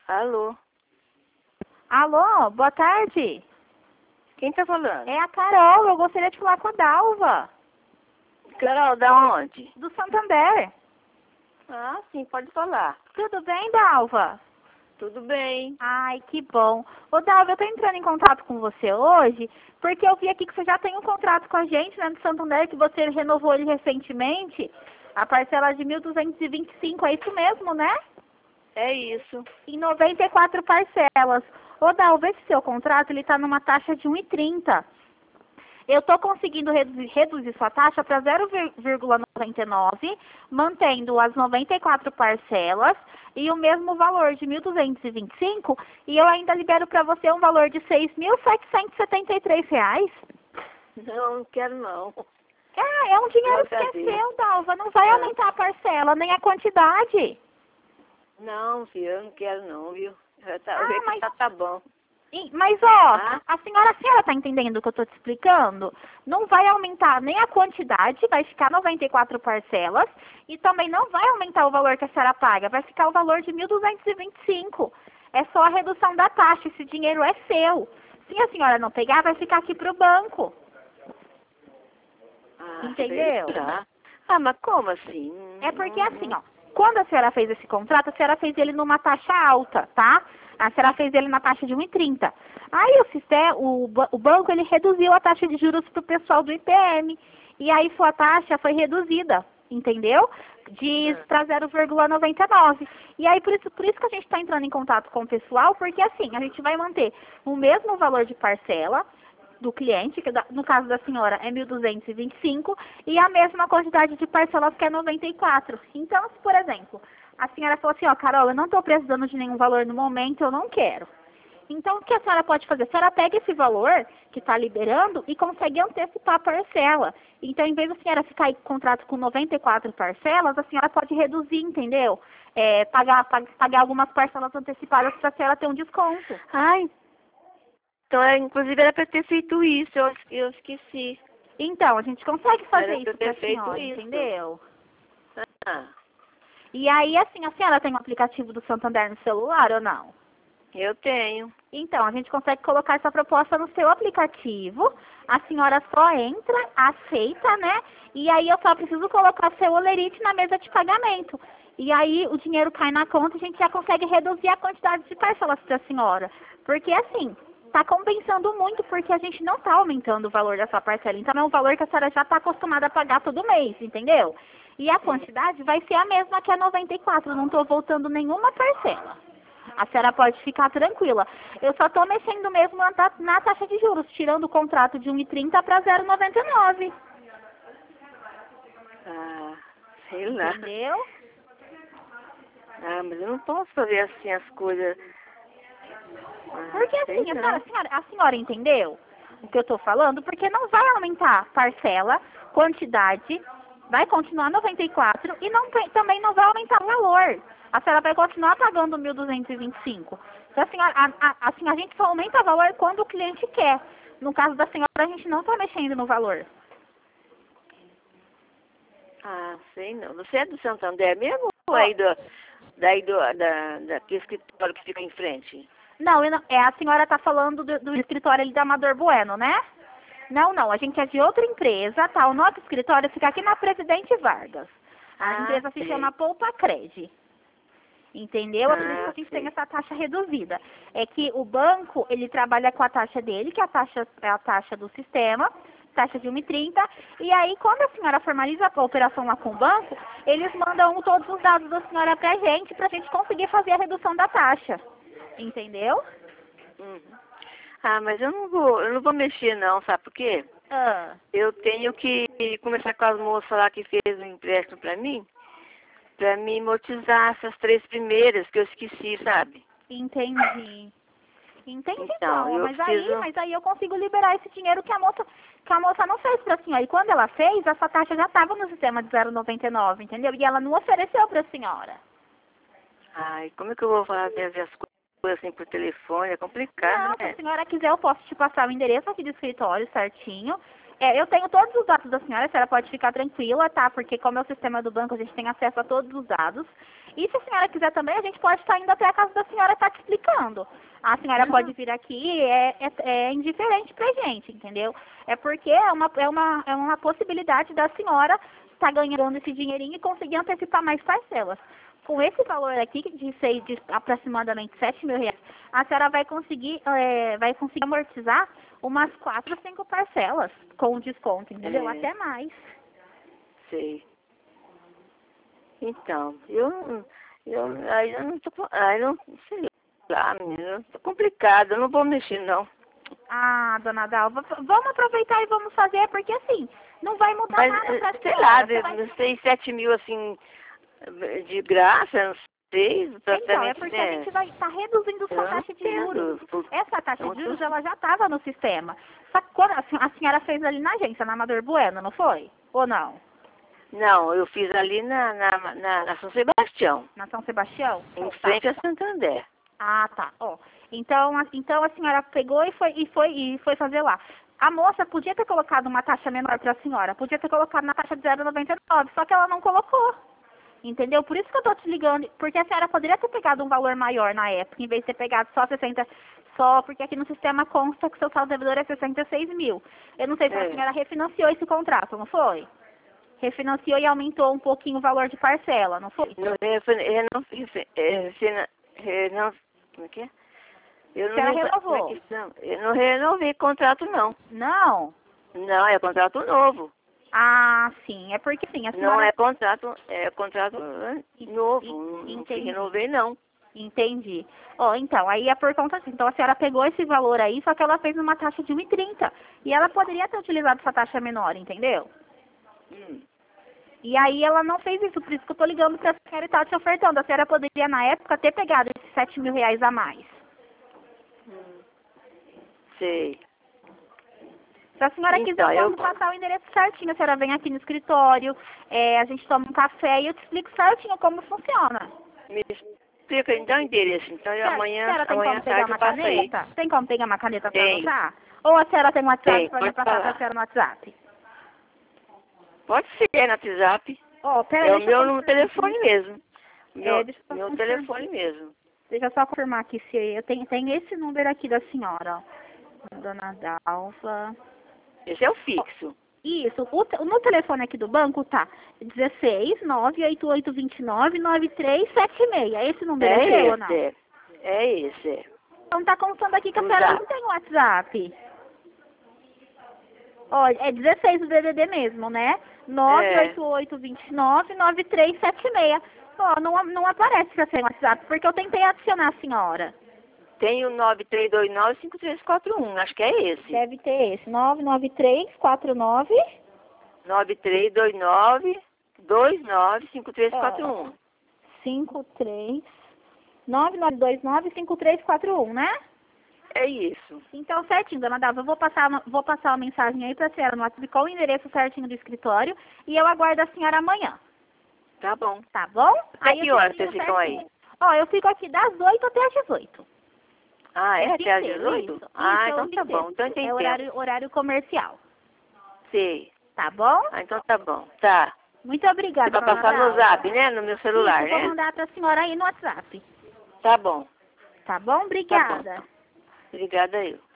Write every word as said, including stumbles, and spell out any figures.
Alô? Alô, boa tarde. Quem tá falando? É a Carol, eu gostaria de falar com a Dalva, Carol, da onde? do Santander. Ah, sim, pode falar. Tudo bem, Dalva? Tudo bem. Ai, que bom. Ô, Dalva, eu tô entrando em contato com você hoje, porque eu vi aqui que você já tem um contrato com a gente, né, do Santander, que você renovou ele recentemente, a parcela de mil duzentos e vinte e cinco, é isso mesmo, né? É isso. Em noventa e quatro parcelas. Ô, Dalva, esse seu contrato, ele tá numa taxa de um e trinta. Eu estou conseguindo reduzir, reduzir sua taxa para zero vírgula noventa e nove, mantendo as noventa e quatro parcelas e o mesmo valor de mil duzentos e vinte e cinco, e eu ainda libero para você um valor de seis mil setecentos e setenta e três reais. Não, não quero não. É, é um dinheiro que é seu, Dalva. Não vai aumentar a parcela, nem a quantidade. Não, filho, eu não quero não, viu? Já tá, Ah, o mas- tá, tá bom. Ih, Mas, ó, Ah? a senhora, a senhora tá entendendo o que eu tô te explicando? Não vai aumentar nem a quantidade, vai ficar noventa e quatro parcelas, e também não vai aumentar o valor que a senhora paga, vai ficar o valor de mil duzentos e vinte e cinco. É só a redução da taxa, esse dinheiro é seu. Se a senhora não pegar, vai ficar aqui pro banco. Ah, Entendeu? será? Ah, mas como assim? É porque Não- assim, ó, quando a senhora fez esse contrato, a senhora fez ele numa taxa alta, tá? A senhora fez ele na taxa de um e trinta. Aí o sistema, o, ba- o banco, ele reduziu a taxa de juros pro pessoal do I P M. E aí sua taxa foi reduzida, entendeu? De para zero vírgula noventa e nove. E aí por isso, por isso que a gente está entrando em contato com o pessoal, porque assim, a gente vai manter o mesmo valor de parcela do cliente, que da- no caso da senhora é mil duzentos e vinte e cinco, e a mesma quantidade de parcelas que é noventa e quatro. Então, se por exemplo, a senhora falou assim, ó, Carol, eu não estou precisando de nenhum valor no momento, eu não quero. Então, o que a senhora pode fazer? A senhora pega esse valor que está liberando e consegue antecipar a parcela. Então, em vez da senhora ficar em contrato com noventa e quatro parcelas, a senhora pode reduzir, entendeu? É, pagar, pag- pagar algumas parcelas antecipadas para a senhora ter um desconto. Ai, então, é, inclusive, era pra ter feito isso, eu, eu esqueci. Então, a gente consegue fazer Era pra isso para ter a feito senhora, isso. entendeu? Ah, E aí, assim, a senhora tem o aplicativo do Santander no celular ou não? eu tenho. Então, a gente consegue colocar essa proposta no seu aplicativo, a senhora só entra, aceita, né? E aí eu só preciso colocar seu olerite na mesa de pagamento. E aí o dinheiro cai na conta e a gente já consegue reduzir a quantidade de parcelas para a senhora. Porque assim, está compensando muito porque a gente não está aumentando o valor da sua parcela. Então é um valor que a senhora já está acostumada a pagar todo mês, entendeu? E a quantidade vai ser a mesma que a noventa e quatro, não estou voltando nenhuma parcela. A senhora pode ficar tranquila. Eu só estou mexendo mesmo na, ta- na taxa de juros, tirando o contrato de um e trinta para zero vírgula noventa e nove. Ah, sei lá. Entendeu? Ah, mas eu não posso fazer assim as coisas. Ah, Porque sei assim, a não. senhora, a senhora, a senhora entendeu o que eu estou falando? Porque não vai aumentar parcela, quantidade, vai continuar noventa e quatro e não tem- também não vai aumentar o valor. A senhora vai continuar pagando mil duzentos e vinte e cinco. Então, a senhora, a, a, assim, a gente só aumenta o valor quando o cliente quer. No caso da senhora, a gente não está mexendo no valor. Ah, sei não. Você é do Santander mesmo ou aí do, daí do, da, daquele escritório que fica em frente? Não, eu não- é, a senhora está falando do, do escritório ali da Amador Bueno, né? Não, não, a gente é de outra empresa, tá? O nosso escritório fica aqui na Presidente Vargas. A Ah, empresa se sei. chama Poupa Cred. Entendeu? É por isso que Ah, a gente sei. tem essa taxa reduzida. É que o banco, ele trabalha com a taxa dele, que é a taxa, é a taxa do sistema, taxa de um e trinta, e aí quando a senhora formaliza a operação lá com o banco, eles mandam todos os dados da senhora pra gente, pra gente conseguir fazer a redução da taxa. Entendeu? Uhum. Ah, mas eu não vou, eu não vou mexer não, sabe por quê? Ah, Eu tenho que conversar com as moças lá que fez o empréstimo pra mim, pra me amortizar essas três primeiras que eu esqueci, sabe? entendi. Entendi, Então, não, eu mas aí, preciso... mas aí eu consigo liberar esse dinheiro que a moça, que a moça não fez pra senhora. E quando ela fez, essa taxa já estava no sistema de zero vírgula noventa e nove, entendeu? E ela não ofereceu pra senhora. Ai, como é que eu vou fazer as coisas assim por telefone? É complicado, Não, se né? a senhora quiser, eu posso te passar o endereço aqui do escritório certinho. É, eu tenho todos os dados da senhora, a senhora pode ficar tranquila, tá? Porque como é o sistema do banco, a gente tem acesso a todos os dados. E se a senhora quiser também, a gente pode estar indo até a casa da senhora estar te explicando. A senhora Uhum. pode vir aqui, é, é, é indiferente pra gente, entendeu? É porque é uma, é uma, é uma possibilidade da senhora estar ganhando esse dinheirinho e conseguir antecipar mais parcelas. Com esse valor aqui, de, seis, de aproximadamente sete mil reais, a senhora vai conseguir, é, vai conseguir amortizar umas quatro, cinco parcelas com desconto, entendeu? É. Até mais. Sei. Então, eu, não- eu, aí eu não tô, com- aí não, sei lá, menina, tô complicado, eu não vou mexer não. Ah, dona Dalva, v- vamos aproveitar e vamos fazer, porque assim, não vai mudar Mas, nada pra eh, sei senhora. lá, Você de, vai... não sei, sete mil assim, de graça, não sei, Então, é praticamente, porque a né? gente vai estar reduzindo sua Eu não taxa de juros. entendo. por- Essa taxa eu de não juros, tô- ela já estava no sistema. Só que quando a sen- a senhora fez ali na agência, na Amador Bueno, não foi? Ou não? Não, eu fiz ali na, na, na, na São Sebastião, Na São Sebastião? em Oh, tá. frente a Santander. Ah, tá. Ó, então, a- então a senhora pegou e foi, e foi, e foi fazer lá. A moça podia ter colocado uma taxa menor para a senhora, podia ter colocado na taxa de zero vírgula noventa e nove, só que ela não colocou. Entendeu? Por isso que eu tô te ligando, porque a senhora poderia ter pegado um valor maior na época, em vez de ter pegado só sessenta, só porque aqui no sistema consta que seu saldo devedor é sessenta e seis mil. Eu não sei se a É. senhora refinanciou esse contrato, não foi? Refinanciou e aumentou um pouquinho o valor de parcela, não foi? Não, renon, refina, renon, como é que é? Eu A senhora não, como é renovou? que chama? Eu não renovei contrato, não. Não? Não, é contrato novo. Ah, sim. É porque sim, a Não senhora... é contrato, é contrato eh, novo. En- Não, não entendi. renovei, não. Entendi. Ó, então, aí é por conta disso. Então a senhora pegou esse valor aí, só que ela fez uma taxa de um e trinta. E ela poderia ter utilizado essa taxa menor, entendeu? Hum. E aí ela não fez isso, por isso que eu tô ligando pra senhora e tá te ofertando. A senhora poderia, na época, ter pegado esses sete mil reais a mais. Sei. Se a senhora Então, quiser, eu eu- posso passar o endereço certinho. A senhora vem aqui no escritório, é, a gente toma um café e eu te explico certinho como funciona. Me explica então o endereço. Então eu A amanhã, senhora tem amanhã como à pegar tarde uma eu passo aí. caneta? Tem como pegar uma caneta pra Tenho. anotar? Ou a senhora tem um WhatsApp Tenho, pra me pode passar pra falar. senhora no WhatsApp? Pode ser no WhatsApp. Ó, peraí, É o deixa eu meu no confirmar. telefone mesmo. Meu, É, deixa eu só meu confirmar. telefone mesmo. Deixa eu só confirmar aqui se eu tenho, tem esse número aqui da senhora, ó. Dona Dalva. Esse é o fixo. Isso, o te- no telefone aqui do banco tá dezesseis, nove oito oito dois nove, nove três sete seis. Esse número é, É seu ou não? esse, é. É esse, é. Então tá contando aqui que a O senhora zap. não tem WhatsApp. Ó, é dezesseis o D D D mesmo, né? nove oito oito dois nove, nove três sete seis. Ó, não, não aparece pra ser WhatsApp, porque eu tentei adicionar a senhora. Tem o nove três dois nove, cinco três quatro um, acho que é esse. Deve ter esse, nove nove três quatro nove. nove três dois nove, dois nove, cinco três quatro um. cinco três nove nove dois nove cinco três quatro um, né? É isso. Então, certinho, dona Dalva, eu vou passar, uma- vou passar uma mensagem aí pra senhora no WhatsApp com o endereço certinho do escritório e eu aguardo a senhora amanhã, Tá bom. tá bom? Até Aí que eu te horas ligo vocês ficam certinho. aí? Ó, eu fico aqui das oito até as dezoito. Ah, é? o Até dia às inteiro, dezoito? Isso, Ah, isso, é o então dia tá inteiro. bom. Então tem É tempo. horário, horário comercial, Sei. tá bom? Ah, então tá bom. Tá. Muito Você obrigada, vai dona passar no Dalva. zap, né? No meu celular, Isso, vou né? mandar pra senhora aí no WhatsApp. Tá bom. Tá bom? Obrigada. Obrigada eu.